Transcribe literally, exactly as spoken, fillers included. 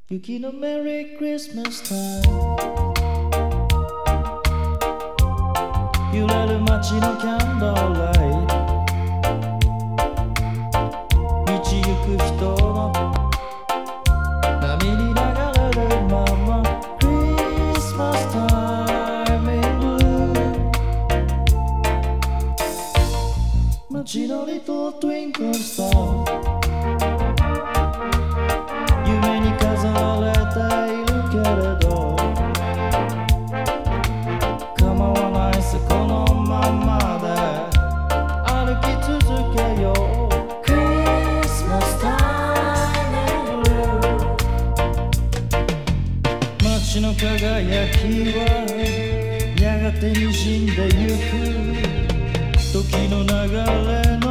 雪のメリークリスマスタイム揺れる街のキャンドルライト道行く人の波に流れるままクリスマスタイムインブルー街のリトルトゥインクルスター夢に飾られているけれど構わないさこのままで歩き続けようクリスマスタイム街の輝きはやがて滲んでゆく時の流れに